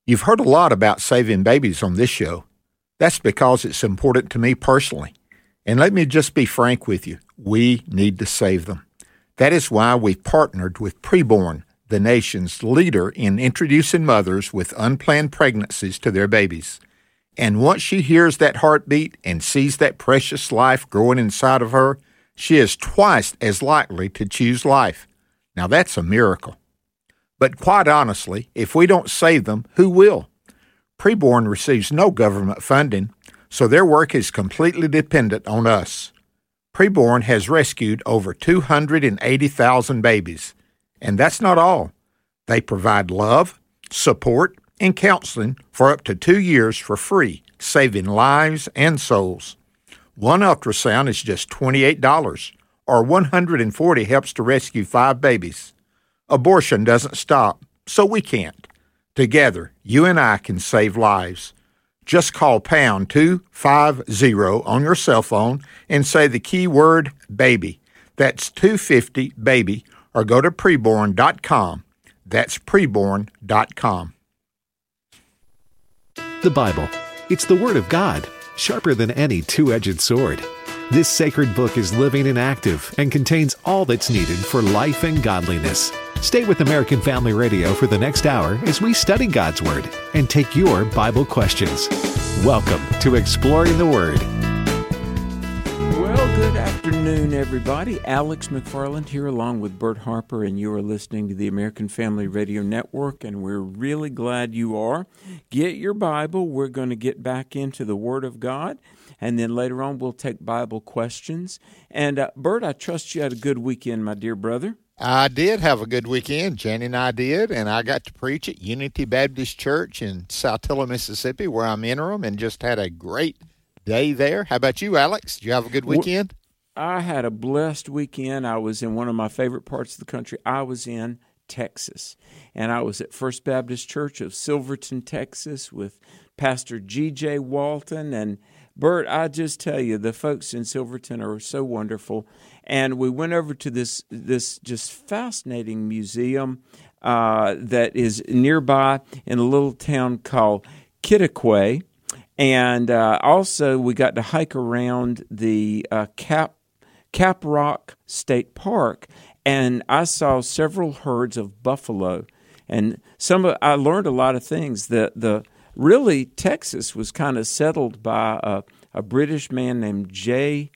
You've heard a lot about saving babies on this show. That's because it's important to me personally. And let me just be frank with you. We need to save them. That is why we've partnered with Preborn, the nation's leader in introducing mothers with unplanned pregnancies to their babies. And once she hears that heartbeat and sees that precious life growing inside of her, she is twice as likely to choose life. Now that's a miracle. But quite honestly, if we don't save them, who will? Preborn receives no government funding, so their work is completely dependent on us. Preborn has rescued over 280,000 babies. And that's not all. They provide love, support, and counseling for up to 2 years for free, saving lives and souls. One ultrasound is just $28, or $140 helps to rescue 5 babies. Abortion doesn't stop, so we can't. Together, you and I can save lives. Just call pound 250 on your cell phone and say the keyword baby. That's 250 baby, or go to preborn.com. That's preborn.com. The Bible. It's the Word of God, sharper than any two-edged sword. This sacred book is living and active and contains all that's needed for life and godliness. Stay with American Family Radio for the next hour as we study God's Word and take your Bible questions. Welcome to Exploring the Word. Well, good afternoon, everybody. Alex McFarland here along with Bert Harper, and you are listening to the American Family Radio Network, and we're really glad you are. Get your Bible. We're going to get back into the Word of God, and then later on we'll take Bible questions. And Bert, I trust you had a good weekend, my dear brother. I did have a good weekend. Jenny and I did, and I got to preach at Unity Baptist Church in Saltillo, Mississippi, where I'm interim, and just had a great day there. How about you, Alex? Did you have a good weekend? I had a blessed weekend. I was in one of my favorite parts of the country. I was in Texas, and I was at First Baptist Church of Silverton, Texas, with Pastor G.J. Walton. And Bert, I just tell you, the folks in Silverton are so wonderful. And we went over to this just fascinating museum that is nearby in a little town called Kittaquay. And also we got to hike around the Cap Rock State Park, and I saw several herds of buffalo. And I learned a lot of things. Really, Texas was kind of settled by a British man named J.A.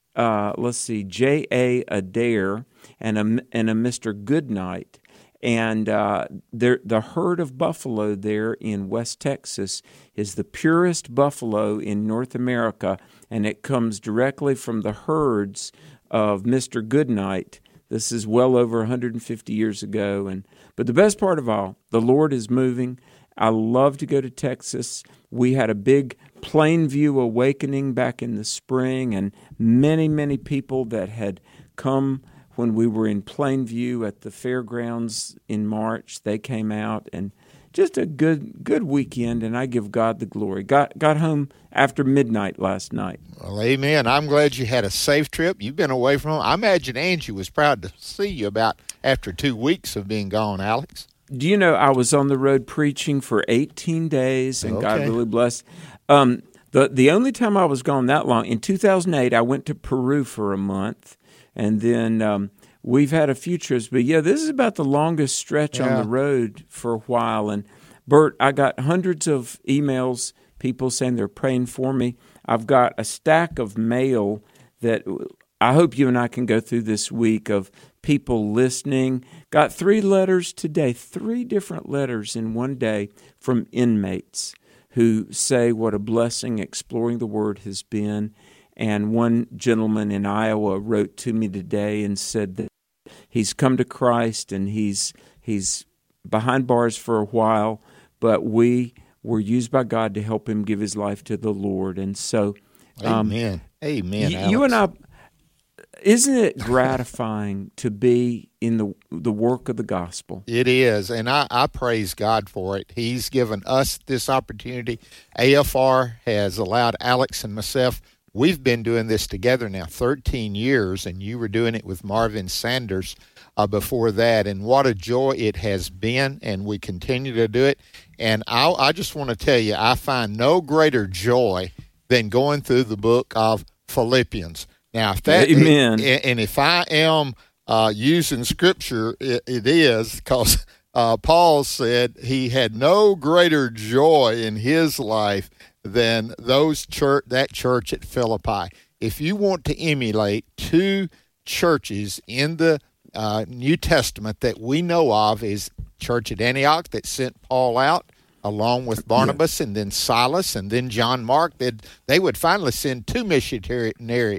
Adair and a Mr. Goodnight. And the herd of buffalo there in West Texas is the purest buffalo in North America, and it comes directly from the herds of Mr. Goodnight. This is well over 150 years ago. But the best part of all, the Lord is moving. I love to go to Texas. We had a big Plainview awakening back in the spring, and many, many people that had come when we were in Plainview at the fairgrounds in March, they came out, and just a good weekend, and I give God the glory. Got home after midnight last night. Well, amen. I'm glad you had a safe trip. You've been away from home. I imagine Angie was proud to see you about after 2 weeks of being gone, Alex. Do you know I was on the road preaching for 18 days, and God really blessed. The only time I was gone that long, in 2008, I went to Peru for a month, and then we've had a few trips. But, yeah, this is about the longest stretch on the road for a while. And, Bert, I got hundreds of emails, people saying they're praying for me. I've got a stack of mail that I hope you and I can go through this week of people listening. Got 3 letters today, 3 different letters in one day from inmates who say what a blessing Exploring the Word has been. And one gentleman in Iowa wrote to me today and said that he's come to Christ and he's behind bars for a while, but we were used by God to help him give his life to the Lord. And so, amen. You and I, isn't it gratifying to be in the work of the gospel? It is, and I praise God for it. He's given us this opportunity. AFR has allowed Alex and myself. we've been doing this together now 13 years, and you were doing it with Marvin Sanders before that. And what a joy it has been, and we continue to do it. And I just want to tell you, I find no greater joy than going through the book of Philippians. Now, if that, Amen. And if I am using Scripture, it is because Paul said he had no greater joy in his life than that church at Philippi. If you want to emulate two churches in the New Testament that we know of, is church at Antioch that sent Paul out along with Barnabas, and then Silas, and then John Mark. They would finally send two missionary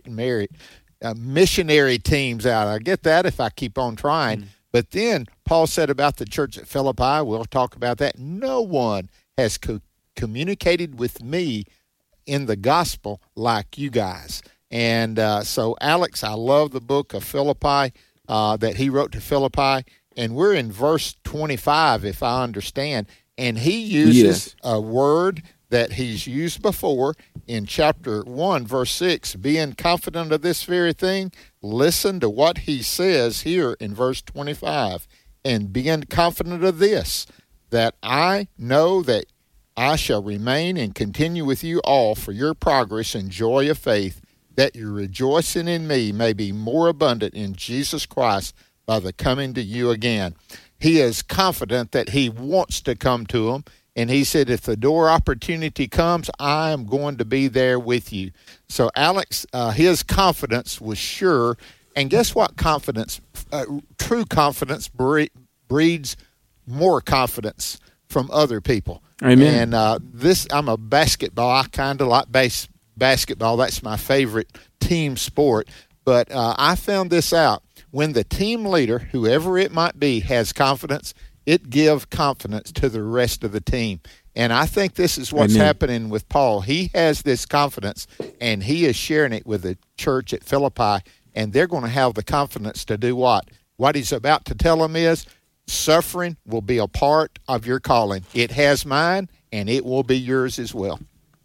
teams out. I get that if I keep on trying. But then Paul said about the church at Philippi, we'll talk about that, no one has communicated with me in the gospel like you guys. And so, Alex, I love the book of Philippi that he wrote to Philippi. And we're in verse 25, if I understand. And he uses a word that he's used before in chapter 1, verse 6, being confident of this very thing. Listen to what he says here in verse 25. And being confident of this, that I know that I shall remain and continue with you all for your progress and joy of faith, that your rejoicing in me may be more abundant in Jesus Christ by the coming to you again. He is confident that he wants to come to them, and he said, if the door opportunity comes, I am going to be there with you. So, Alex, his confidence was sure, and guess what confidence? True confidence breeds more confidence from other people. Amen. And I'm a basketball. I kind of like basketball. That's my favorite team sport. But I found this out. When the team leader, whoever it might be, has confidence, it gives confidence to the rest of the team. And I think this is what's happening with Paul. He has this confidence, and he is sharing it with the church at Philippi, and they're going to have the confidence to do what? What he's about to tell them is, suffering will be a part of your calling. It has mine, and it will be yours as well.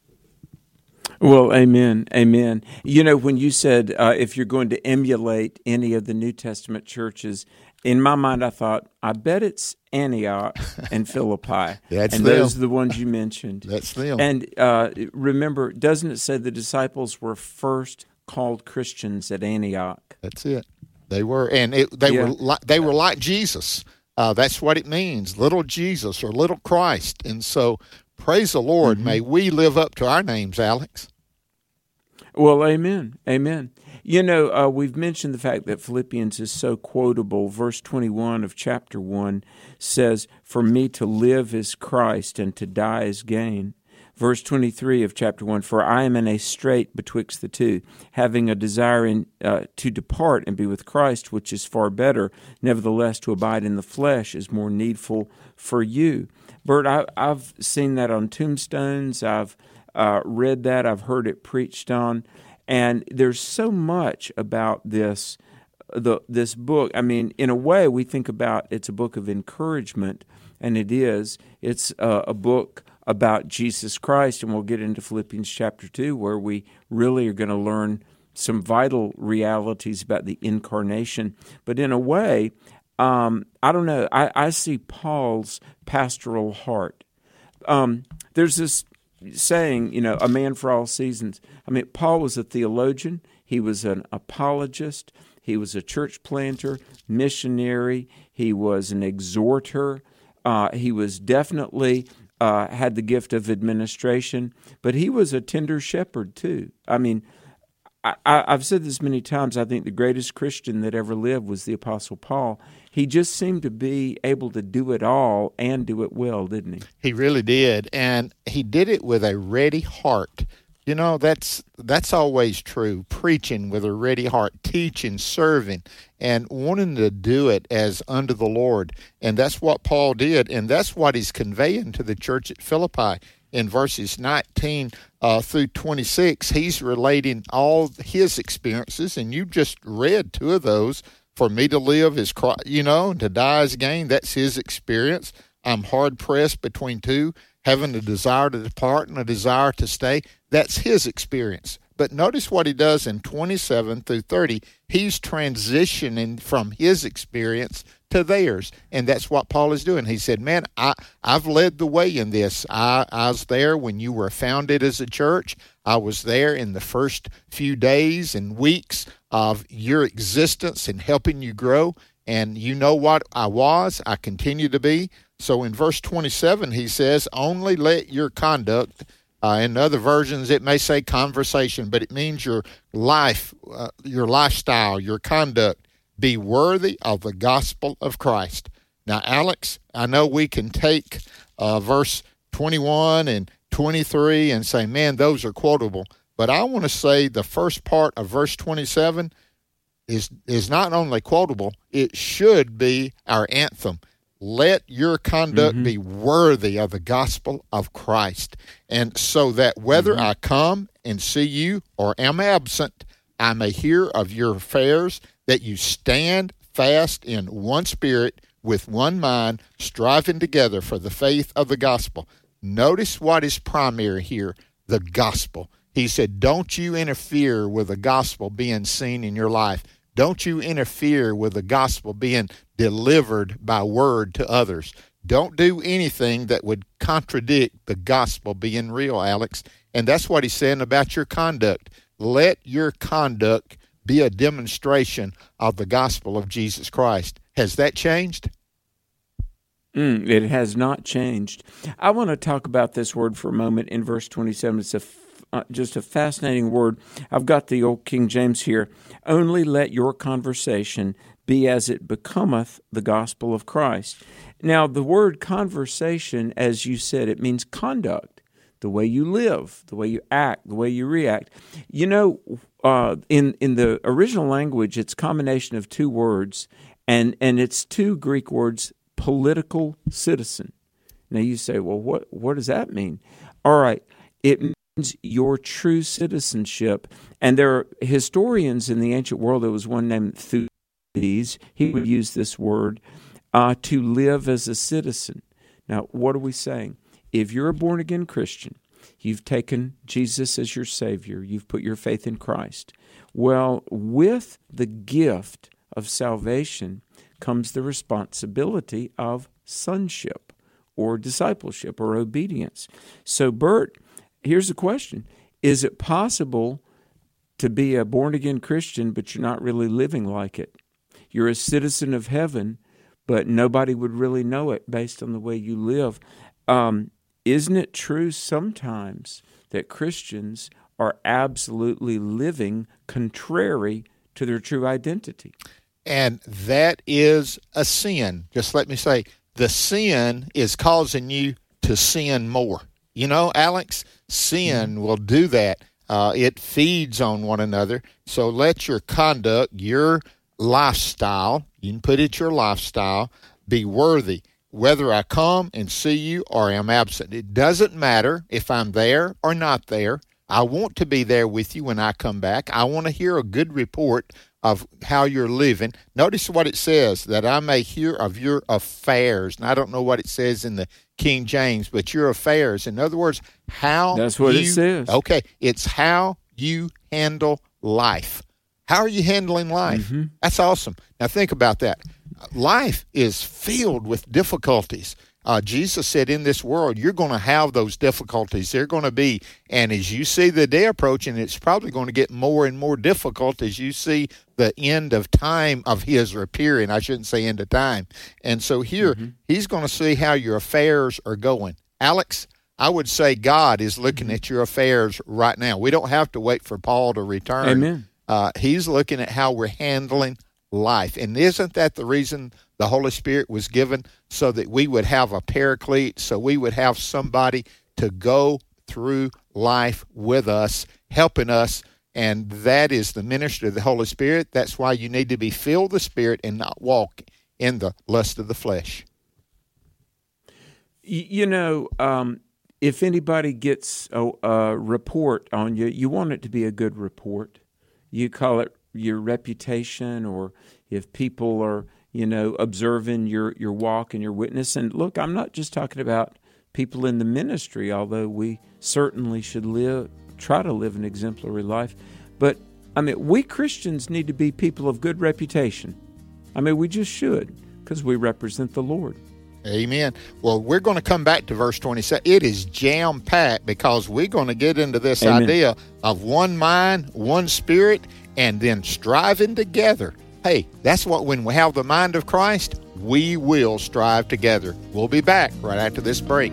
Well, amen, amen. You know, when you said if you're going to emulate any of the New Testament churches, in my mind I thought, I bet it's Antioch and Philippi. That's and them. Those are the ones you mentioned. That's them. And remember, doesn't it say the disciples were first called Christians at Antioch? That's it. They were, and they were like Jesus. That's what it means, little Jesus or little Christ. And so, praise the Lord. May we live up to our names, Alex. Well, amen, amen. You know, we've mentioned the fact that Philippians is so quotable. Verse 21 of chapter 1 says, for me to live is Christ and to die is gain. Verse 23 of chapter 1, for I am in a strait betwixt the two, having a desire to depart and be with Christ, which is far better. Nevertheless, to abide in the flesh is more needful for you. Bert, I've seen that on tombstones. I've read that. I've heard it preached on. And there's so much about this book. I mean, in a way, we think about it's a book of encouragement, and it is. It's a book about Jesus Christ, and we'll get into Philippians chapter 2, where we really are going to learn some vital realities about the incarnation. But in a way, I don't know, I see Paul's pastoral heart. There's this saying, you know, a man for all seasons. I mean, Paul was a theologian. He was an apologist. He was a church planter, missionary. He was an exhorter. He was definitely had the gift of administration, but he was a tender shepherd too. I mean, I've said this many times, I think the greatest Christian that ever lived was the Apostle Paul. He just seemed to be able to do it all and do it well, didn't he? He really did, and he did it with a ready heart. You know, that's always true, preaching with a ready heart, teaching, serving, and wanting to do it as unto the Lord. And that's what Paul did, and that's what he's conveying to the church at Philippi. In verses 19 through 26, he's relating all his experiences, and you just read two of those. For me to live is Christ, you know, and to die is gain. That's his experience. I'm hard-pressed between two, having a desire to depart and a desire to stay. That's his experience. But notice what he does in 27 through 30. He's transitioning from his experience to theirs. And that's what Paul is doing. He said, man, I've led the way in this. I was there when you were founded as a church. I was there in the first few days and weeks of your existence and helping you grow. And you know what I continue to be. So in verse 27, he says, only let your conduct, in other versions, it may say conversation, but it means your life, your lifestyle, your conduct, be worthy of the gospel of Christ. Now, Alex, I know we can take verse 21 and 23 and say, man, those are quotable. But I want to say the first part of verse 27 is not only quotable, it should be our anthem. Let your conduct be worthy of the gospel of Christ. And so that whether I come and see you or am absent, I may hear of your affairs, that you stand fast in one spirit, with one mind, striving together for the faith of the gospel. Notice what is primary here, the gospel. He said, don't you interfere with the gospel being seen in your life. Don't you interfere with the gospel being delivered by word to others. Don't do anything that would contradict the gospel being real, Alex. And that's what he's saying about your conduct. Let your conduct be a demonstration of the gospel of Jesus Christ. Has that changed? It has not changed. I want to talk about this word for a moment in verse 27. It's just a fascinating word. I've got the old King James here. Only let your conversation be as it becometh the gospel of Christ. Now, the word conversation, as you said, it means conduct, the way you live, the way you act, the way you react. You know, in the original language, it's a combination of two words, and it's two Greek words, political citizen. Now, you say, well, what does that mean? All right, it means your true citizenship. And there are historians in the ancient world. There was one named Thucydides. He would use this word, to live as a citizen. Now, what are we saying? If you're a born-again Christian, you've taken Jesus as your Savior, you've put your faith in Christ. Well, with the gift of salvation comes the responsibility of sonship or discipleship or obedience. So, Bert, here's the question. Is it possible to be a born-again Christian, but you're not really living like it? You're a citizen of heaven, but nobody would really know it based on the way you live. Isn't it true sometimes that Christians are absolutely living contrary to their true identity? And that is a sin. Just let me say, the sin is causing you to sin more. You know, Alex, sin will do that. It feeds on one another. So let your conduct, your lifestyle, you can put it your lifestyle, be worthy. Whether I come and see you or am absent. It doesn't matter if I'm there or not there. I want to be there with you when I come back. I want to hear a good report of how you're living. Notice what it says, that I may hear of your affairs. And I don't know what it says in the King James, but your affairs. In other words, how That's what it says. Okay, it's how you handle life. How are you handling life? That's awesome. Now think about that. Life is filled with difficulties. Jesus said in this world, you're going to have those difficulties. They're going to be, and as you see the day approaching, it's probably going to get more and more difficult as you see the end of time of his appearing. I shouldn't say end of time. And so here, he's going to see how your affairs are going. Alex, I would say God is looking at your affairs right now. We don't have to wait for Paul to return. Amen. He's looking at how we're handling life. And isn't that the reason the Holy Spirit was given? So that we would have a paraclete, so we would have somebody to go through life with us, helping us, and that is the ministry of the Holy Spirit. That's why you need to be filled with the Spirit and not walk in the lust of the flesh. You know, if anybody gets a report on you, you want it to be a good report. You call it your reputation, or if people are, observing your walk and your witness. And look, I'm not just talking about people in the ministry, although we certainly should live try to live an exemplary life. But, we Christians need to be people of good reputation. We just should, because we represent the Lord. Amen. Well, we're going to come back to verse 27. It is jam-packed because we're going to get into this idea of one mind, one spirit, and then striving together. Hey, that's what, when we have the mind of Christ, we will strive together. We'll be back right after this break.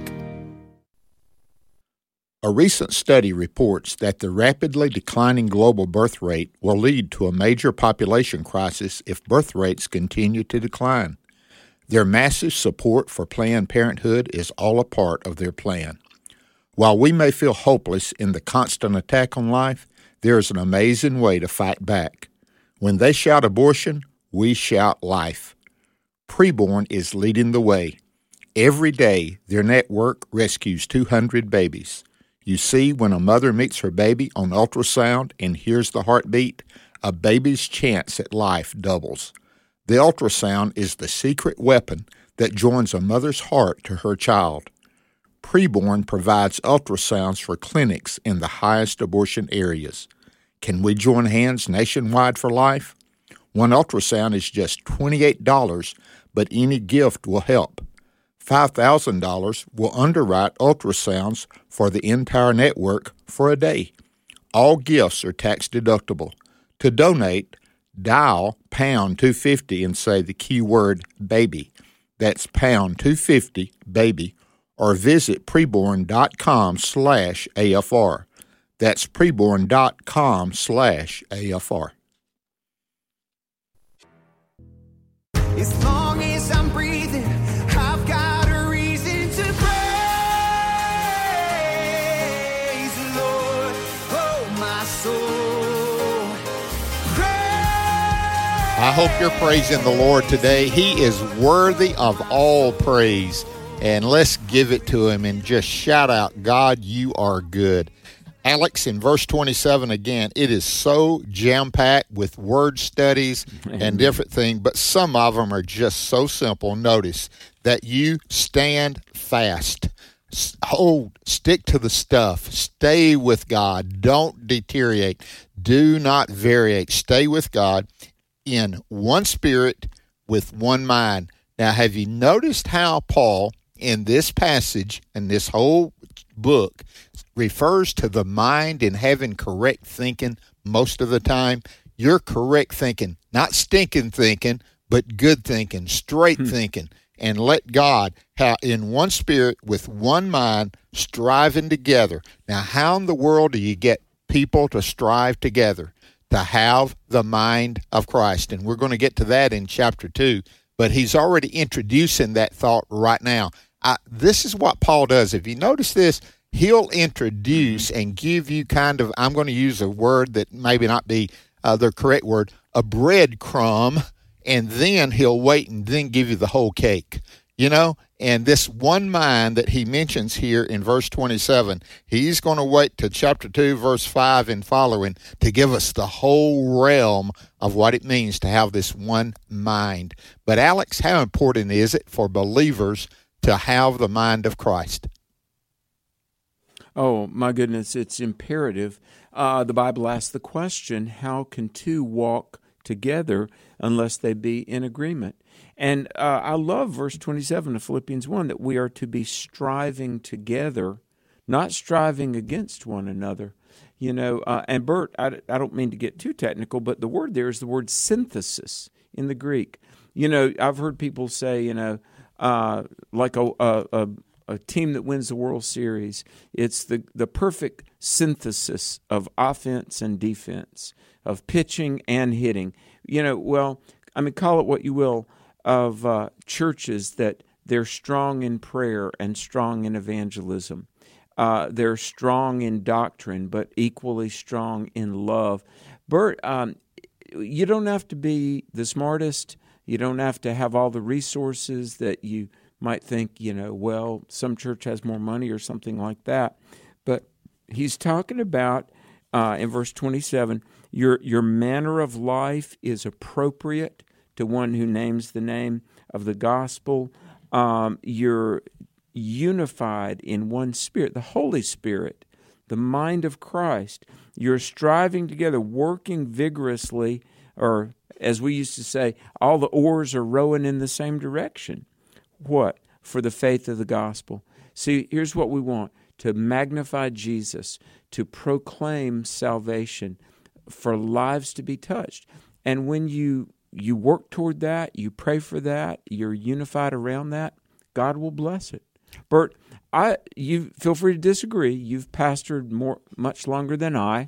A recent study reports that the rapidly declining global birth rate will lead to a major population crisis if birth rates continue to decline. Their massive support for Planned Parenthood is all a part of their plan. While we may feel hopeless in the constant attack on life, there is an amazing way to fight back. When they shout abortion, we shout life. Preborn is leading the way. Every day, their network rescues 200 babies. You see, when a mother meets her baby on ultrasound and hears the heartbeat, a baby's chance at life doubles. The ultrasound is the secret weapon that joins a mother's heart to her child. Preborn provides ultrasounds for clinics in the highest abortion areas. Can we join hands nationwide for life? One ultrasound is just $28, but any gift will help. $5,000 will underwrite ultrasounds for the entire network for a day. All gifts are tax deductible. To donate, dial pound 250 and say the keyword baby. That's pound 250 baby, or visit preborn.com/AFR. That's preborn.com/AFR. As long as I'm breathing, I've got a reason to praise the Lord, oh my soul. Praise. I hope you're praising the Lord today. He is worthy of all praise. And let's give it to him and just shout out, God, you are good. Alex, in verse 27 again, it is so jam-packed with word studies and different things, but some of them are just so simple. Notice that you stand fast. Stick to the stuff. Stay with God. Don't deteriorate. Do not variate. Stay with God in one spirit with one mind. Now, have you noticed how Paul, in this passage and this whole book, refers to the mind and having correct thinking most of the time? You're correct thinking, not stinking thinking, but good thinking, straight thinking. And let God, in one spirit with one mind, striving together. Now, how in the world do you get people to strive together? To have the mind of Christ. And we're going to get to that in chapter 2. But he's already introducing that thought right now. This is what Paul does. If you notice this, he'll introduce and give you kind of, I'm going to use a word that maybe not be the correct word, a breadcrumb, and then he'll wait and then give you the whole cake, you know? And this one mind that he mentions here in verse 27, he's going to wait to chapter 2, verse 5 and following to give us the whole realm of what it means to have this one mind. But Alex, how important is it for believers to have the mind of Christ? Oh, my goodness, it's imperative. The Bible asks the question, how can two walk together unless they be in agreement? And I love verse 27 of Philippians 1, that we are to be striving together, not striving against one another. You know, and Bert, I don't mean to get too technical, but the word there is the word synthesis in the Greek. You know, I've heard people say, you know, like a team that wins the World Series, it's the perfect synthesis of offense and defense, of pitching and hitting. You know, well, I mean, call it what you will, of churches that they're strong in prayer and strong in evangelism. They're strong in doctrine, but equally strong in love. Bert, you don't have to be the smartest. You don't have to have all the resources that you might think, you know, well, some church has more money or something like that. But he's talking about, in verse 27, your manner of life is appropriate to one who names the name of the gospel. You're unified in one spirit, the Holy Spirit the mind of Christ. You're striving together, working vigorously, or as we used to say, all the oars are rowing in the same direction. What? For the faith of the gospel. See, here's what we want: to magnify Jesus, to proclaim salvation, for lives to be touched. And when you work toward that, you pray for that, you're unified around that, God will bless it. Bert, you feel free to disagree. You've pastored much longer than I,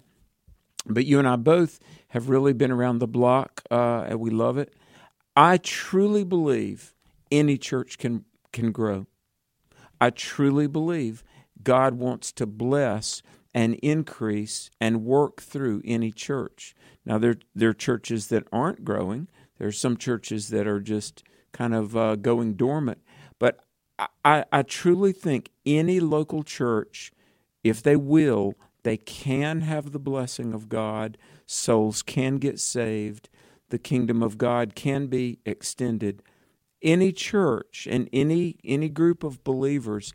but you and I both have really been around the block, and we love it. I truly believe any church can grow. I truly believe God wants to bless and increase and work through any church. Now, there are churches that aren't growing. There are some churches that are just kind of going dormant. But I truly think any local church, if they will, they can have the blessing of God. Souls can get saved. The kingdom of God can be extended. Any church and any group of believers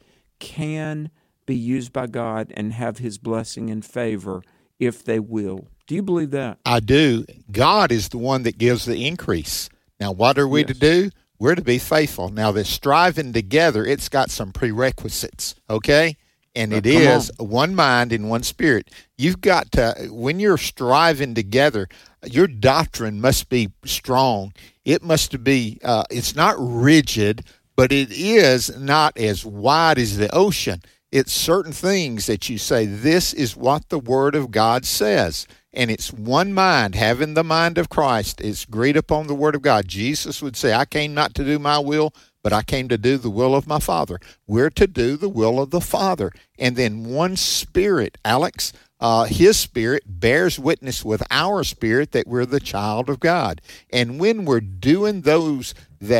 can be used by God and have His blessing and favor if they will. Do you believe that? I do. God is the one that gives the increase. Now, what are we to do? We're to be faithful. Now, this striving together, it's got some prerequisites, okay? And it is one mind and one spirit. You've got to, when you're striving together, your doctrine must be strong. It must be, it's not rigid, but it is not as wide as the ocean. It's certain things that you say, this is what the Word of God says. And it's one mind, having the mind of Christ. It's agreed upon the Word of God. Jesus would say, I came not to do my will, but I came to do the will of my Father. We're to do the will of the Father. And then one Spirit, Alex, His Spirit bears witness with our spirit that we're the child of God. And when we're doing those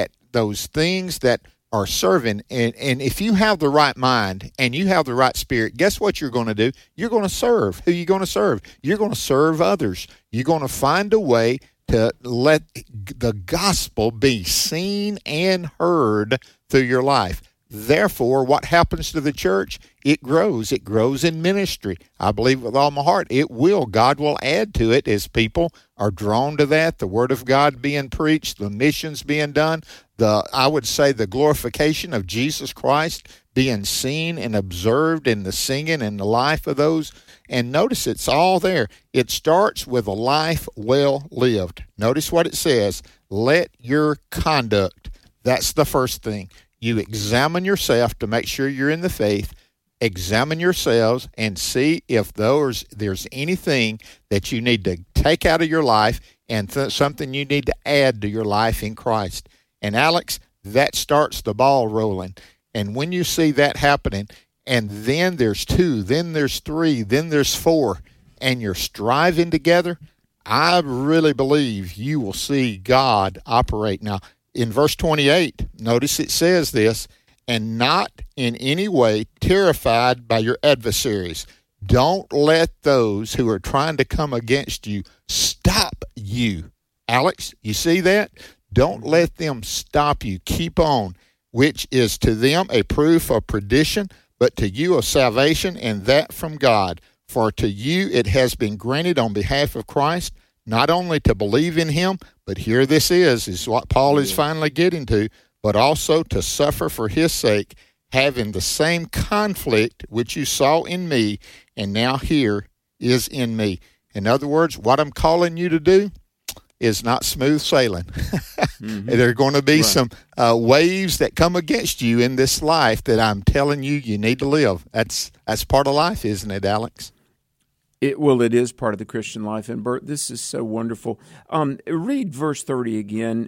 things that are serving, and if you have the right mind and you have the right spirit, guess what you're going to do? You're going to serve. Who are you going to serve? You're going to serve others. You're going to find a way to let the gospel be seen and heard through your life. Therefore, what happens to the church? It grows. It grows in ministry. I believe with all my heart it will. God will add to it as people are drawn to that, the Word of God being preached, the missions being done, I would say the glorification of Jesus Christ being seen and observed in the singing and the life of those. And notice it's all there. It starts with a life well lived. Notice what it says. Let your conduct. That's the first thing. You examine yourself to make sure you're in the faith. Examine yourselves and see if there's anything that you need to take out of your life and something you need to add to your life in Christ. And Alex, that starts the ball rolling. And when you see that happening, and then there's 2, then there's 3, then there's 4, and you're striving together, I really believe you will see God operate. Now, in verse 28, notice it says this, and not in any way terrified by your adversaries. Don't let those who are trying to come against you stop you. Alex, you see that? Don't let them stop you. Keep on, which is to them a proof of perdition, but to you of salvation, and that from God. For to you it has been granted on behalf of Christ, not only to believe in Him, but here this is what Paul is finally getting to, but also to suffer for His sake, having the same conflict which you saw in me, and now here is in me. In other words, what I'm calling you to do is not smooth sailing. There are going to be some waves that come against you in this life that I'm telling you need to live. That's part of life, isn't it, Alex? It is part of the Christian life. And Bert, this is so wonderful. Read verse 30 again.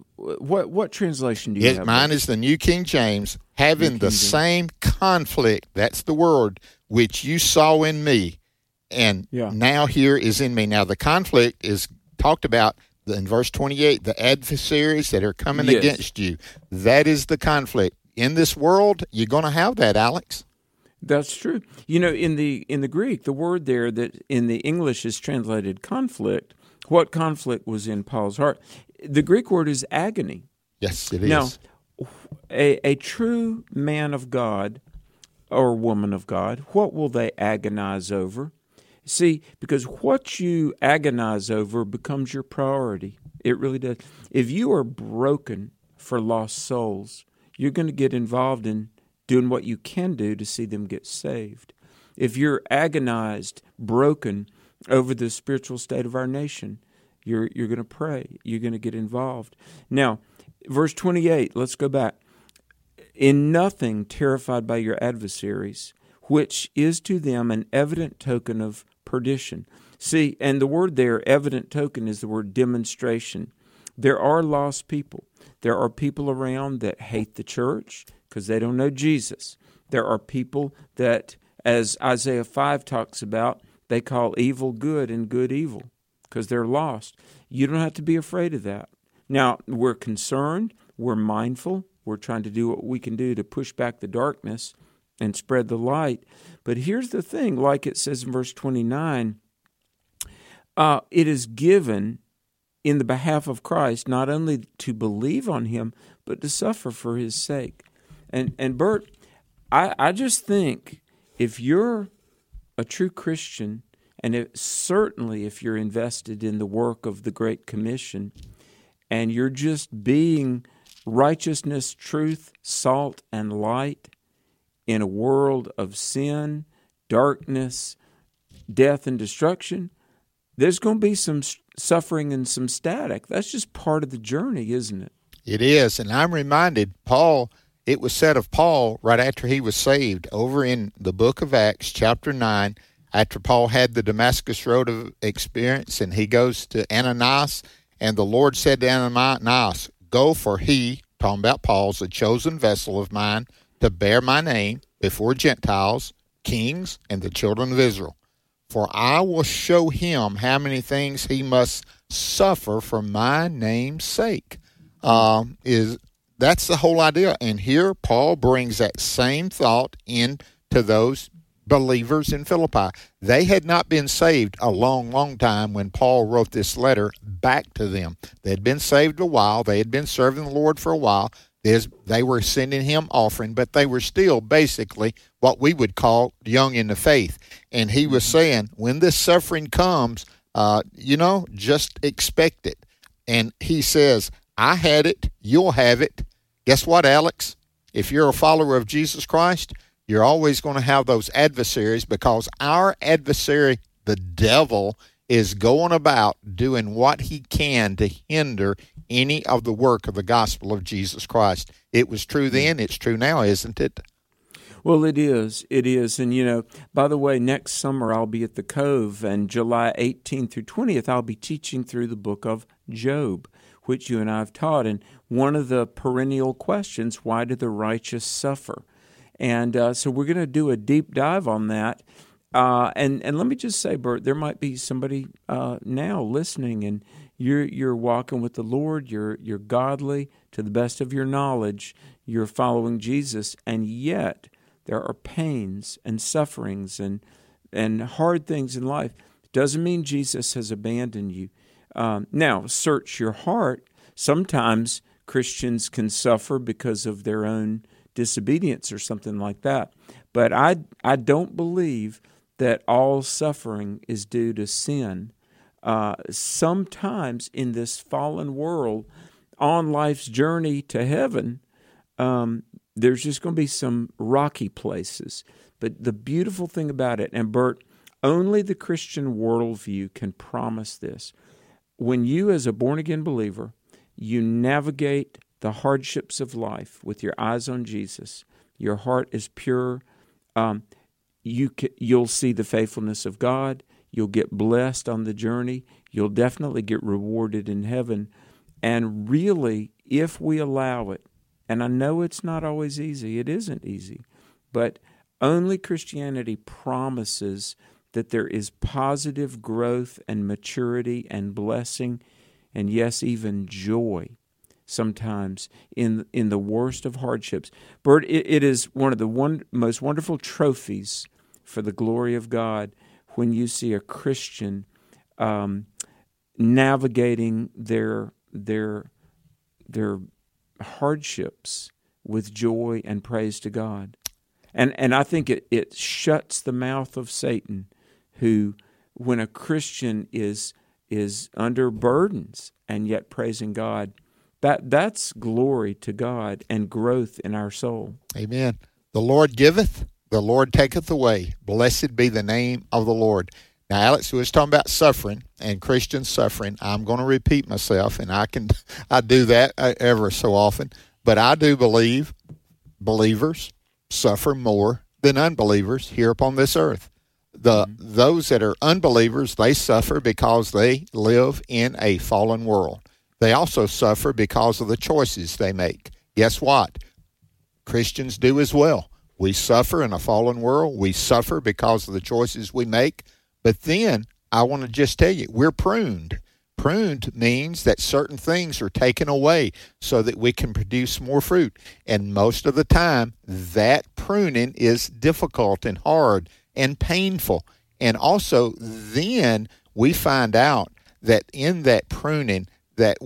What translation do you have? Mine is the New King James. Having the same conflict, that's the word, which you saw in me, and now here is in me. Now the conflict is talked about in verse 28, the adversaries that are coming against you. That is the conflict. In this world, you're going to have that, Alex. That's true. You know, in the Greek, the word there that in the English is translated conflict, what conflict was in Paul's heart? The Greek word is agony. Yes, it is. Now, a true man of God or woman of God, what will they agonize over? See, because what you agonize over becomes your priority. It really does. If you are broken for lost souls, you're going to get involved in doing what you can do to see them get saved. If you're agonized, broken over the spiritual state of our nation, you're going to pray. You're going to get involved. Now, verse 28, let's go back. In nothing terrified by your adversaries, which is to them an evident token of perdition. See, and the word there, evident token, is the word demonstration. There are lost people. There are people around that hate the church because they don't know Jesus. There are people that, as Isaiah 5 talks about, they call evil good and good evil because they're lost. You don't have to be afraid of that. Now, we're concerned, we're mindful, we're trying to do what we can do to push back the darkness and spread the light. But here's the thing, like it says in verse 29, it is given in the behalf of Christ not only to believe on him, but to suffer for his sake. And Bert, I just think if you're a true Christian, and certainly if you're invested in the work of the Great Commission, and you're just being righteousness, truth, salt, and light in a world of sin, darkness, death, and destruction, there's going to be some suffering and some static. That's just part of the journey, isn't it? It is, and I'm reminded, it was said of Paul right after he was saved, over in the book of Acts, chapter 9, after Paul had the Damascus Road experience, and he goes to Ananias, and the Lord said to Ananias, "Go, for he," talking about Paul's, "a chosen vessel of mine to bear my name before Gentiles, kings, and the children of Israel. For I will show him how many things he must suffer for my name's sake." That's the whole idea. And here Paul brings that same thought into those believers in Philippi. They had not been saved a long, long time when Paul wrote this letter back to them. They had been saved a while. They had been serving the Lord for a while. They were sending him offering, but they were still basically what we would call young in the faith. And he was saying, when this suffering comes, just expect it. And he says, I had it, you'll have it. Guess what, Alex? If you're a follower of Jesus Christ, you're always going to have those adversaries, because our adversary, the devil, is going about doing what he can to hinder any of the work of the gospel of Jesus Christ. It was true then, it's true now, isn't it? Well, it is. It is. And, by the way, next summer I'll be at the Cove, and July 18th through 20th I'll be teaching through the book of Job, which you and I have taught. And one of the perennial questions, why do the righteous suffer? And so we're going to do a deep dive on that. And let me just say, Bert, there might be somebody now listening, and you're walking with the Lord, you're godly to the best of your knowledge, you're following Jesus, and yet there are pains and sufferings and hard things in life. Doesn't mean Jesus has abandoned you. Now, search your heart. Sometimes Christians can suffer because of their own disobedience or something like that. But I don't believe that all suffering is due to sin. Sometimes in this fallen world, on life's journey to heaven, there's just going to be some rocky places. But the beautiful thing about it, and Bert, only the Christian worldview can promise this. When you, as a born-again believer, you navigate the hardships of life with your eyes on Jesus, your heart is pure, you'll see the faithfulness of God, you'll get blessed on the journey, you'll definitely get rewarded in heaven. And really, if we allow it, and I know it's not always easy, it isn't easy, but only Christianity promises that there is positive growth and maturity and blessing, and yes, even joy sometimes in the worst of hardships. Bert, it is one of the most wonderful trophies for the glory of God when you see a Christian navigating their hardships with joy and praise to God. And I think it shuts the mouth of Satan, who, when a Christian is under burdens and yet praising God, that's glory to God and growth in our soul. Amen. The Lord giveth, the Lord taketh away. Blessed be the name of the Lord. Now, Alex was talking about suffering and Christian suffering. I'm going to repeat myself, and I do that ever so often. But I do believe believers suffer more than unbelievers here upon this earth. Those that are unbelievers, they suffer because they live in a fallen world. They also suffer because of the choices they make. Guess what? Christians do as well. We suffer in a fallen world. We suffer because of the choices we make. But then I want to just tell you, we're pruned. Pruned means that certain things are taken away so that we can produce more fruit. And most of the time, that pruning is difficult and hard and painful. And also, then we find out that in that pruning, that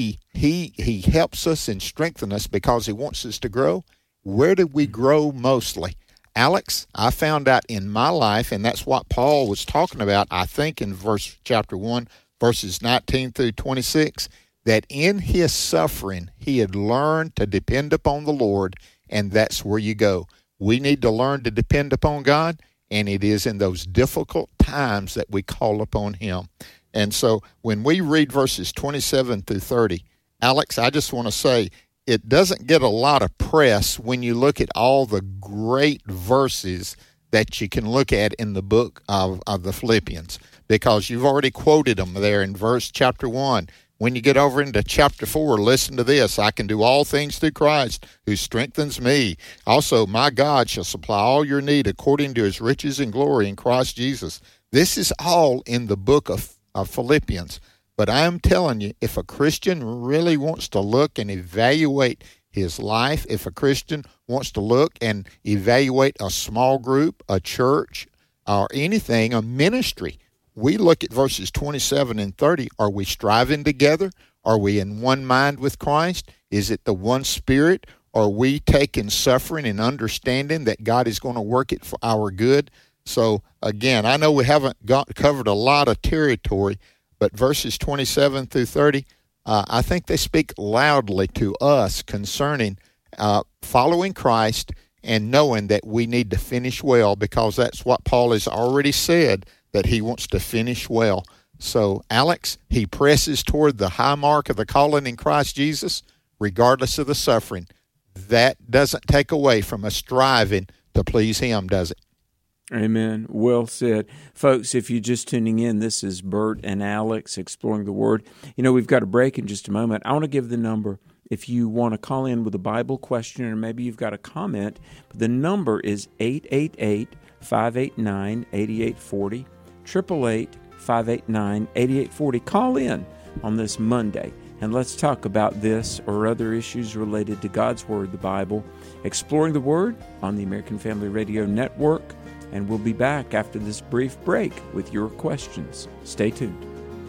he helps us and strengthens us because he wants us to grow. Where do we grow mostly? Alex, I found out in my life, and that's what Paul was talking about, I think in chapter 1, verses 19 through 26, that in his suffering, he had learned to depend upon the Lord, and that's where you go. We need to learn to depend upon God, and it is in those difficult times that we call upon him. And so when we read verses 27 through 30, Alex, I just want to say, it doesn't get a lot of press when you look at all the great verses that you can look at in the book of the Philippians, because you've already quoted them there in chapter 1. When you get over into chapter 4, listen to this. I can do all things through Christ who strengthens me. Also, my God shall supply all your need according to his riches and glory in Christ Jesus. This is all in the book of Philippians. But I am telling you, if a Christian really wants to look and evaluate his life, if a Christian wants to look and evaluate a small group, a church, or anything, a ministry, we look at verses 27 and 30. Are we striving together? Are we in one mind with Christ? Is it the one Spirit? Are we taking suffering and understanding that God is going to work it for our good? So, again, I know we haven't covered a lot of territory, but verses 27 through 30, I think they speak loudly to us concerning following Christ and knowing that we need to finish well, because that's what Paul has already said, that he wants to finish well. So, Alex, he presses toward the high mark of the calling in Christ Jesus, regardless of the suffering. That doesn't take away from us striving to please him, does it? Amen. Well said. Folks, if you're just tuning in, this is Bert and Alex exploring the Word. You know, we've got a break in just a moment. I want to give the number if you want to call in with a Bible question, or maybe you've got a comment. The number is 888-589-8840, 888-589-8840. Call in on this Monday, and let's talk about this or other issues related to God's Word, the Bible. Exploring the Word on the American Family Radio Network. And we'll be back after this brief break with your questions. Stay tuned.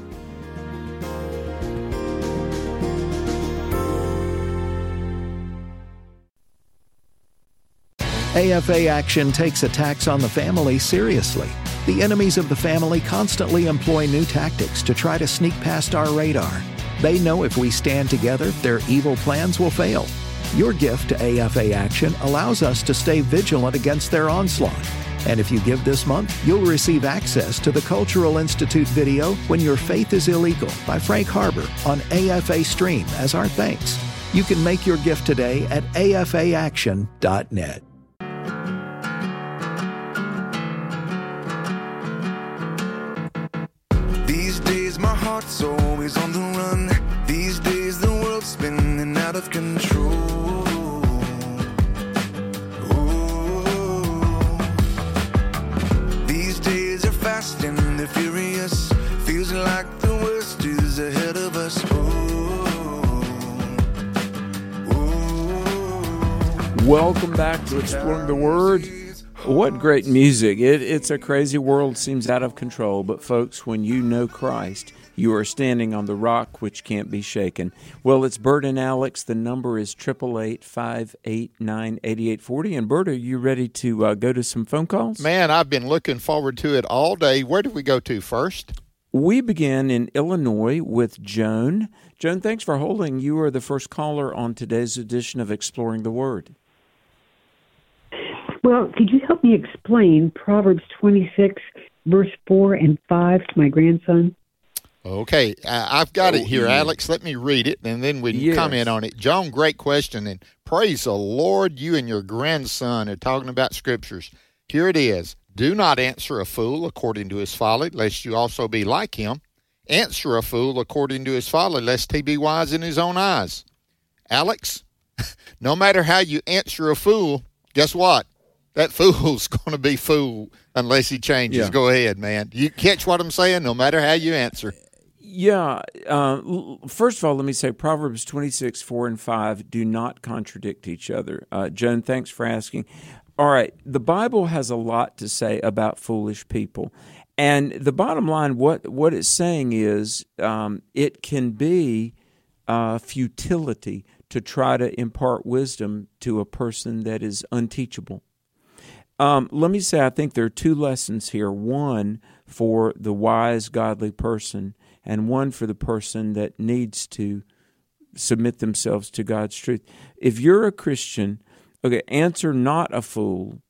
AFA Action takes attacks on the family seriously. The enemies of the family constantly employ new tactics to try to sneak past our radar. They know if we stand together, their evil plans will fail. Your gift to AFA Action allows us to stay vigilant against their onslaught. And if you give this month, you'll receive access to the Cultural Institute video, When Your Faith is Illegal, by Frank Harbor on AFA Stream as our thanks. You can make your gift today at afaaction.net. These days my heart's always on the run. These days the world's spinning out of control. And they're furious. Feels like the worst is ahead of us. Welcome back to Exploring the Word. What great music. It's a crazy world, seems out of control. But folks, when you know Christ, You are standing on the rock which can't be shaken. Well, it's Bert and Alex. The number is 888-589-8840. And Bert, are you ready to go to some phone calls? Man, I've been looking forward to it all day. Where do we go to first? We begin in Illinois with Joan. Joan, thanks for holding. You are the first caller on today's edition of Exploring the Word. Well, could you help me explain Proverbs 26, verse 4 and 5 to my grandson? Okay, I've got it here, Alex. Let me read it, and then we can comment on it. John, great question, and praise the Lord, you and your grandson are talking about Scriptures. Here it is. Do not answer a fool according to his folly, lest you also be like him. Answer a fool according to his folly, lest he be wise in his own eyes. Alex, no matter how you answer a fool, guess what? That fool's going to be fool unless he changes. Yeah. Go ahead, man. You catch what I'm saying? No matter how you answer. Yeah. First of all, let me say Proverbs 26, 4 and 5 do not contradict each other. Joan, thanks for asking. All right. The Bible has a lot to say about foolish people. And the bottom line, what it's saying is it can be futility to try to impart wisdom to a person that is unteachable. Let me say I think there are two lessons here, one for the wise, godly person, and one for the person that needs to submit themselves to God's truth. If you're a Christian, okay, answer not a fool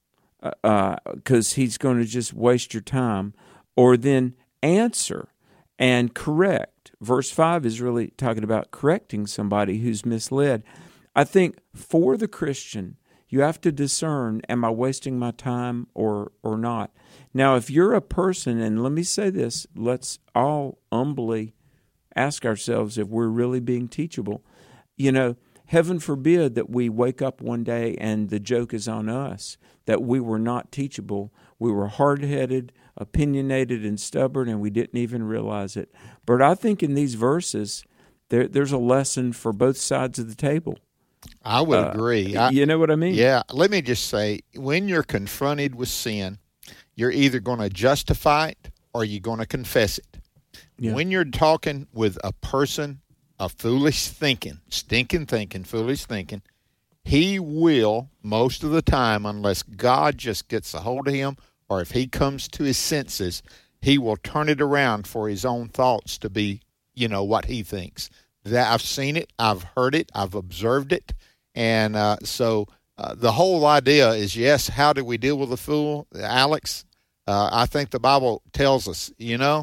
because he's going to just waste your time, or then answer and correct. Verse 5 is really talking about correcting somebody who's misled. I think for the Christian, you have to discern, am I wasting my time or not? Now, if you're a person, and let me say this, let's all humbly ask ourselves if we're really being teachable. You know, heaven forbid that we wake up one day and the joke is on us, that we were not teachable. We were hard-headed, opinionated, and stubborn, and we didn't even realize it. But I think in these verses, there's a lesson for both sides of the table. I would agree. You know what I mean? Yeah. Let me just say, when you're confronted with sin, you're either going to justify it or you're going to confess it. Yeah. When you're talking with a person of foolish thinking, stinking thinking, foolish thinking, he will, most of the time, unless God just gets a hold of him or if he comes to his senses, he will turn it around for his own thoughts to be, what he thinks. That I've seen it, I've heard it, I've observed it, and so the whole idea is, yes, how do we deal with a fool, Alex? I think the Bible tells us,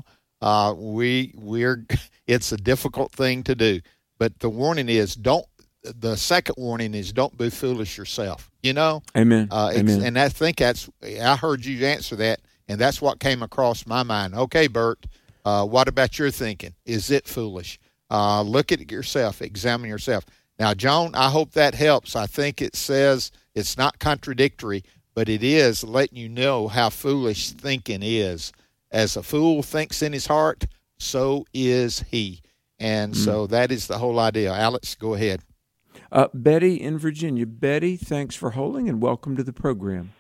we're it's a difficult thing to do, but the warning is the second warning is don't be foolish yourself. Amen. Amen. And I think I heard you answer that, and that's what came across my mind. Okay, Bert, what about your thinking? Is it foolish? Look at it yourself, examine yourself. Now, Joan, I hope that helps. I think it says it's not contradictory, but it is letting you know how foolish thinking is. As a fool thinks in his heart, so is he. And so that is the whole idea. Alex, go ahead. Betty in Virginia. Betty, thanks for holding and welcome to the program.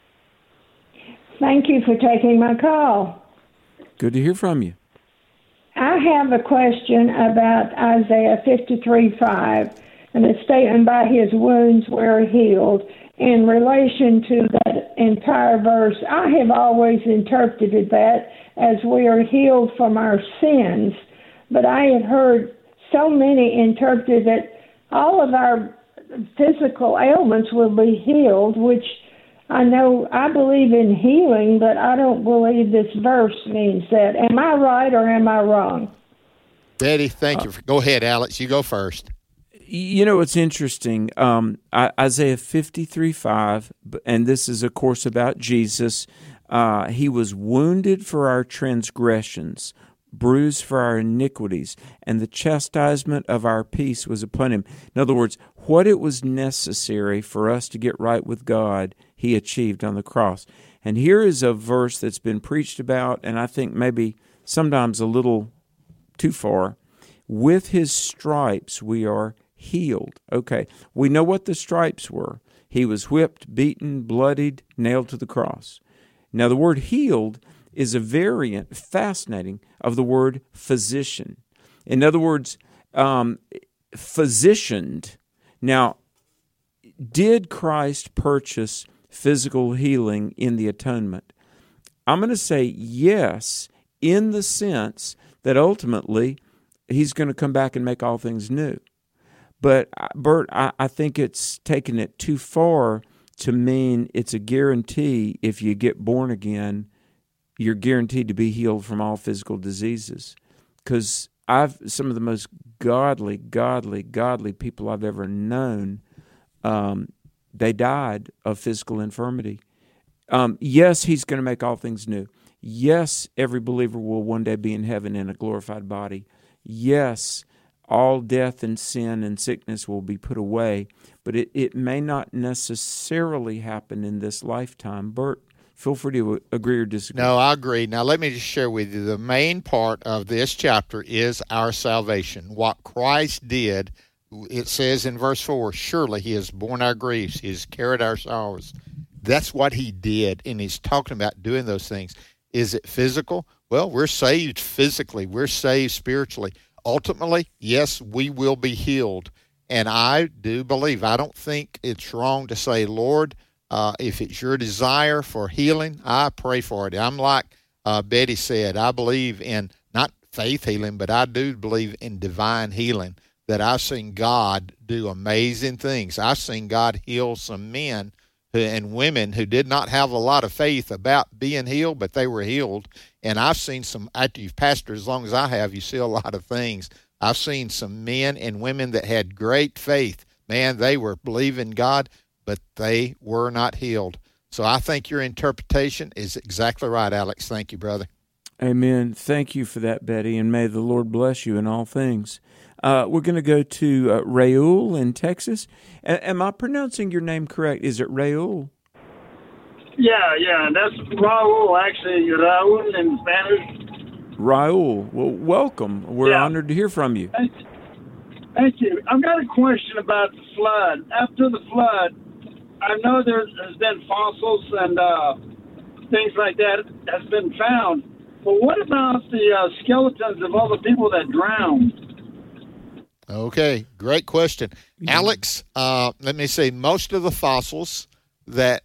Thank you for taking my call. Good to hear from you. I have a question about Isaiah 53:5 and the statement, by his wounds we're healed. In relation to that entire verse, I have always interpreted that as we are healed from our sins, but I have heard so many interpret that all of our physical ailments will be healed, which I believe in healing, but I don't believe this verse means that. Am I right or am I wrong? Betty, thank you. Go ahead, Alex. You go first. It's interesting. Isaiah 53:5, and this is, of course, about Jesus. He was wounded for our transgressions, bruised for our iniquities, and the chastisement of our peace was upon him. In other words, what it was necessary for us to get right with God, he achieved on the cross. And here is a verse that's been preached about, and I think maybe sometimes a little too far. With his stripes we are healed. Okay, we know what the stripes were. He was whipped, beaten, bloodied, nailed to the cross. Now the word healed is a variant, fascinating, of the word physician. In other words, physicianed. Now, did Christ purchase physical healing in the atonement? I'm going to say yes, in the sense that ultimately he's going to come back and make all things new. But, Bert, I think it's taken it too far to mean it's a guarantee if you get born again, you're guaranteed to be healed from all physical diseases. Because some of the most godly people I've ever known, they died of physical infirmity. Yes, he's going to make all things new. Yes, every believer will one day be in heaven in a glorified body. Yes, all death and sin and sickness will be put away, but it may not necessarily happen in this lifetime. Bert, feel free to agree or disagree. No, I agree. Now, let me just share with you, the main part of this chapter is our salvation. What Christ did, it says in verse 4, surely he has borne our griefs, he has carried our sorrows. That's what he did, and he's talking about doing those things. Is it physical? Well, we're saved physically. We're saved spiritually. Ultimately, yes, we will be healed. And I do believe, I don't think it's wrong to say, Lord, if it's your desire for healing, I pray for it. I'm like Betty said, I believe in not faith healing, but I do believe in divine healing, that I've seen God do amazing things. I've seen God heal some men and women who did not have a lot of faith about being healed, but they were healed. And I've seen some, after you've pastored as long as I have, you see a lot of things. I've seen some men and women that had great faith. Man, they were believing God, but they were not healed. So I think your interpretation is exactly right, Alex. Thank you, brother. Amen. Thank you for that, Betty, and may the Lord bless you in all things. We're going to go to Raul in Texas. Am I pronouncing your name correct? Is it Raul? Yeah, that's Raul, actually. Raul in Spanish. Raul. Well, welcome. We're honored to hear from you. Thank you. I've got a question about the flood. After the flood, I know there's been fossils and things like that has been found. But what about the skeletons of all the people that drowned? Okay, great question. Alex, let me say, most of the fossils that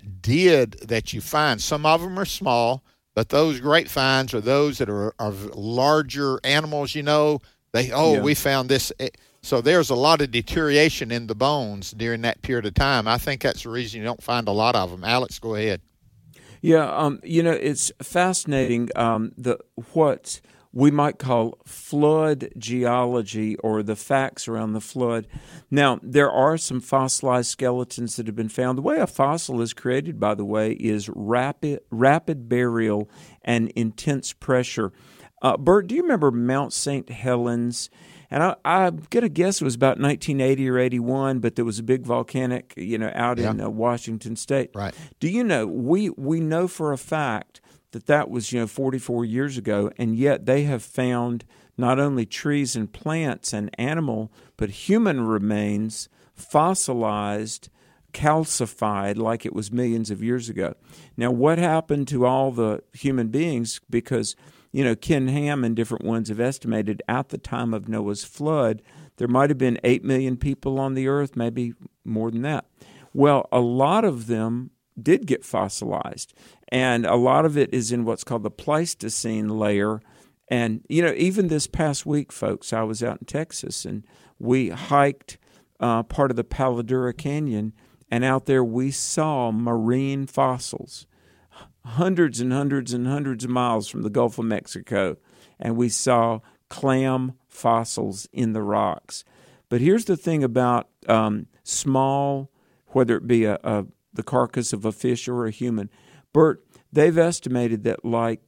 you find, some of them are small, but those great finds are those that are of larger animals, we found this. So there's a lot of deterioration in the bones during that period of time. I think that's the reason you don't find a lot of them. Alex, go ahead. Yeah, it's fascinating what we might call flood geology, or the facts around the flood. Now, there are some fossilized skeletons that have been found. The way a fossil is created, by the way, is rapid burial and intense pressure. Bert, do you remember Mount St. Helens? And I'm going to guess it was about 1980 or 81, but there was a big volcanic, out in Washington State. Right. Do you know, we know for a fact that was, 44 years ago, and yet they have found not only trees and plants and animal, but human remains fossilized, calcified like it was millions of years ago. Now, what happened to all the human beings? Because, Ken Ham and different ones have estimated at the time of Noah's flood, there might have been 8 million people on the earth, maybe more than that. Well, a lot of them did get fossilized, and a lot of it is in what's called the Pleistocene layer. And, even this past week, folks, I was out in Texas, and we hiked part of the Paladura Canyon, and out there we saw marine fossils, hundreds and hundreds and hundreds of miles from the Gulf of Mexico, and we saw clam fossils in the rocks. But here's the thing about small, whether it be the carcass of a fish or a human. Bert, they've estimated that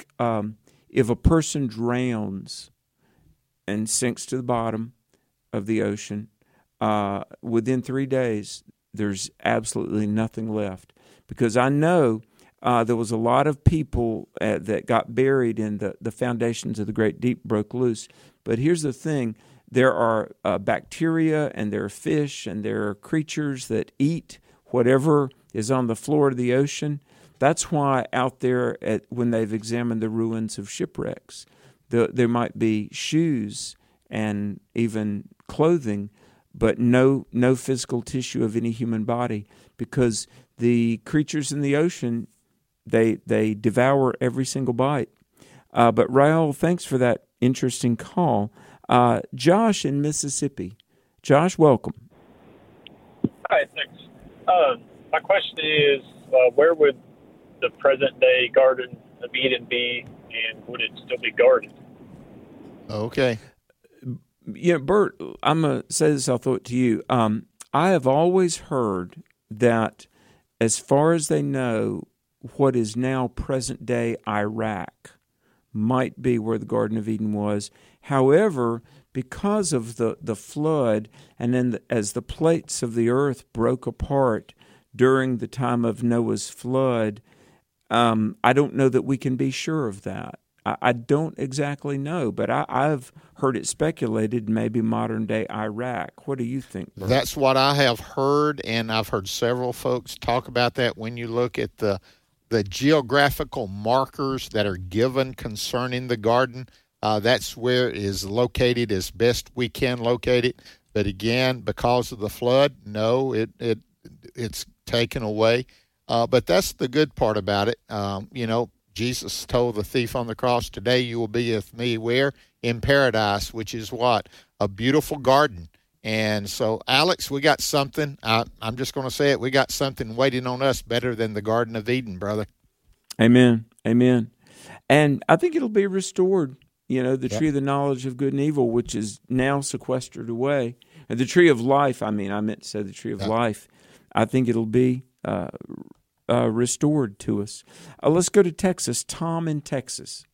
if a person drowns and sinks to the bottom of the ocean, within 3 days, there's absolutely nothing left. Because I know there was a lot of people that got buried in the foundations of the great deep broke loose. But here's the thing. There are bacteria, and there are fish, and there are creatures that eat whatever is on the floor of the ocean. That's why out there, when they've examined the ruins of shipwrecks, there might be shoes and even clothing, but no physical tissue of any human body, because the creatures in the ocean, they devour every single bite. But Raul, thanks for that interesting call. Josh in Mississippi. Josh, welcome. Hi, thanks. My question is, where would the present-day Garden of Eden be, and would it still be guarded? Okay. Yeah, Bert, I'm going to say this, I'll throw it to you. I have always heard that as far as they know, what is now present-day Iraq might be where the Garden of Eden was. However, because of the flood, and then as the plates of the earth broke apart during the time of Noah's flood, I don't know that we can be sure of that. I don't exactly know, but I've heard it speculated maybe modern-day Iraq. What do you think, Bert? That's what I have heard, and I've heard several folks talk about that. When you look at the geographical markers that are given concerning the garden, that's where it is located as best we can locate it. But again, because of the flood, no, it's taken away. But that's the good part about it. Jesus told the thief on the cross, today you will be with me where? In paradise, which is what? A beautiful garden. And so, Alex, we got something. I'm just going to say it. We got something waiting on us better than the Garden of Eden, brother. Amen. Amen. And I think it'll be restored. The tree of the knowledge of good and evil, which is now sequestered away. And the tree of life, I meant to say the tree of life. I think it'll be restored to us. Let's go to Texas. Tom in Texas.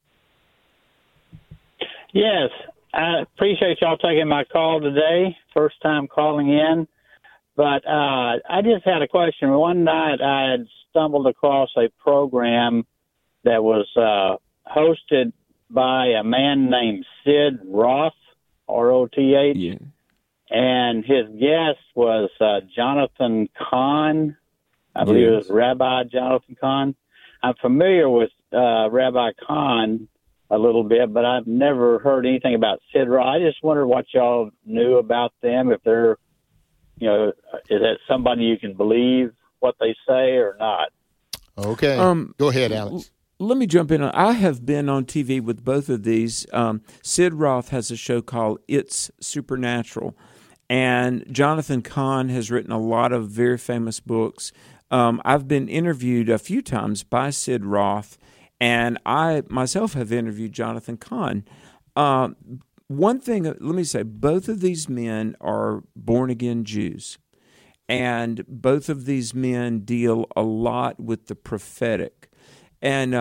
Yes, I appreciate y'all taking my call today. First time calling in. But I just had a question. One night I had stumbled across a program that was hosted by a man named Sid Roth, Roth, yeah. And his guest was Jonathan Cahn. I believe it was Rabbi Jonathan Cahn. I'm familiar with Rabbi Cahn a little bit, but I've never heard anything about Sid Roth. I just wondered what y'all knew about them, if they're, is that somebody you can believe what they say or not? Okay. Go ahead, Alex. Let me jump in. I have been on TV with both of these. Sid Roth has a show called It's Supernatural, and Jonathan Cahn has written a lot of very famous books. I've been interviewed a few times by Sid Roth, and I myself have interviewed Jonathan Cahn. One thing, let me say, both of these men are born-again Jews, and both of these men deal a lot with the prophetic. And,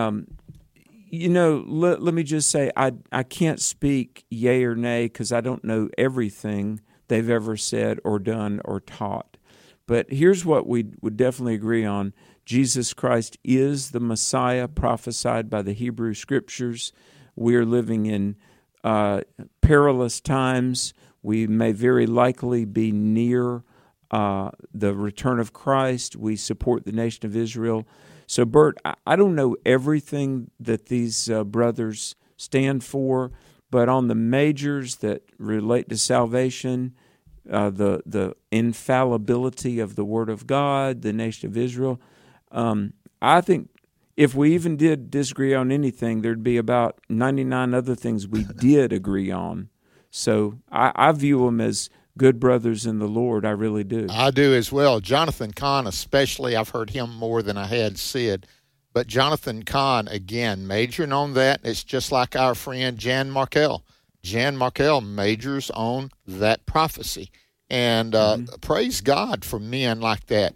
let me just say, I can't speak yay or nay because I don't know everything they've ever said or done or taught. But here's what we would definitely agree on. Jesus Christ is the Messiah prophesied by the Hebrew Scriptures. We are living in perilous times. We may very likely be near the return of Christ. We support the nation of Israel. So, Bert, I don't know everything that these brothers stand for, but on the majors that relate to salvation, the infallibility of the Word of God, the nation of Israel, I think if we even did disagree on anything, there'd be about 99 other things we did agree on. So I view them as good brothers in the Lord. I really do. I do as well. Jonathan Cahn especially, I've heard him more than I had Sid. But Jonathan Cahn, again, majoring on that. It's just like our friend Jan Markell. Jan Markell majors on that prophecy. And praise God for men like that.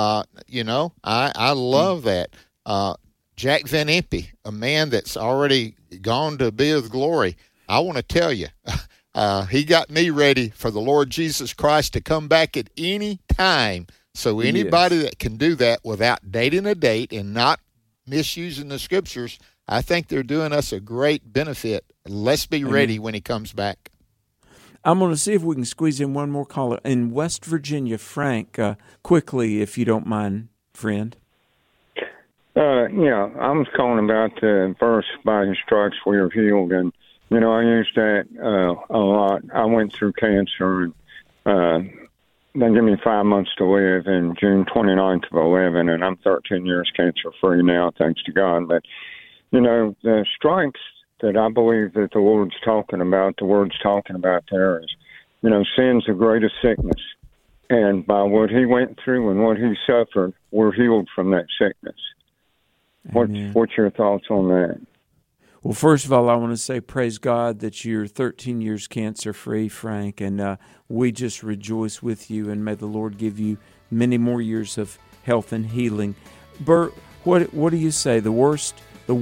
I love that. Jack Van Impe, a man that's already gone to be with glory. I want to tell you, he got me ready for the Lord Jesus Christ to come back at any time. So anybody that can do that without dating a date and not misusing the Scriptures, I think they're doing us a great benefit. Let's be ready when he comes back. I'm going to see if we can squeeze in one more caller. In West Virginia, Frank, quickly, if you don't mind, friend. I was calling about the verse by his stripes we are healed, and You know, I use that a lot. I went through cancer, and they gave me 5 months to live in June 29th of 11, and I'm 13 years cancer-free now, thanks to God. But, you know, the stripes that I believe that the word's talking about there is, you know, sin's the greatest sickness. And by what he went through and what he suffered, we're healed from that sickness. What's your thoughts on that? Well, first of all, I want to say praise God that you're 13 years cancer-free, Frank, and we just rejoice with you, and may the Lord give you many more years of health and healing. Bert, what do you say? The worst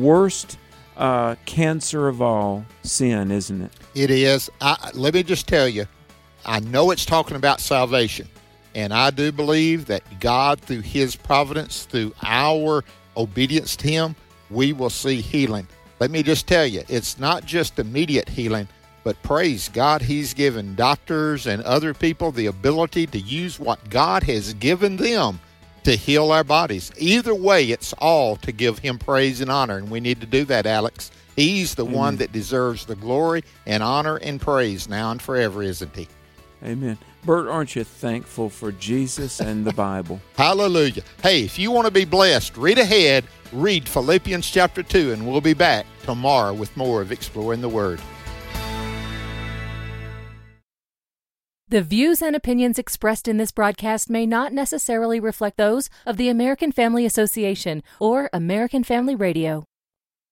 cancer of all, sin, isn't it? It is. Let me just tell you, I know it's talking about salvation, and I do believe that God, through his providence, through our obedience to him, we will see healing. Let me just tell you, it's not just immediate healing, but praise God, he's given doctors and other people the ability to use what God has given them to heal our bodies. Either way, it's all to give him praise and honor, and we need to do that, Alex. He's the one that deserves the glory and honor and praise now and forever, isn't he? Amen. Bert, aren't you thankful for Jesus and the Bible? Hallelujah. Hey, if you want to be blessed, read ahead, read Philippians chapter 2, and we'll be back tomorrow with more of Exploring the Word. The views and opinions expressed in this broadcast may not necessarily reflect those of the American Family Association or American Family Radio.